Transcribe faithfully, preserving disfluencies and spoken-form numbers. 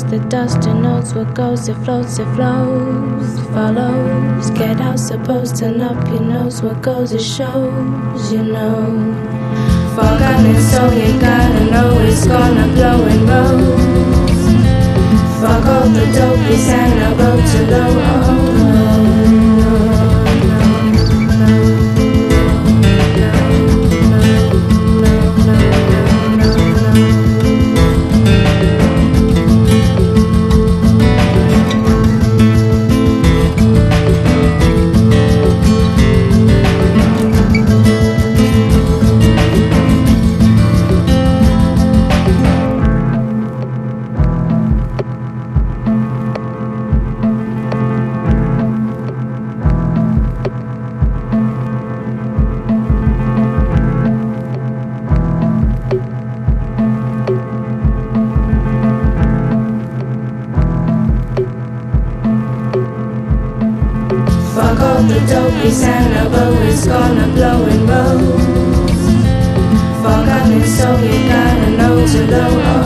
the dust and knows what goes. It floats, it flows, follows. Get out, supposed turn up your nose. What goes, it shows, you know. Forgotten, so you gotta know it's gonna blow and roll. Fuck all the dopies and I go to low. Oh, fuck all the dopies and I go, it's gonna blow and roll. Forgotten, so you gotta know to low.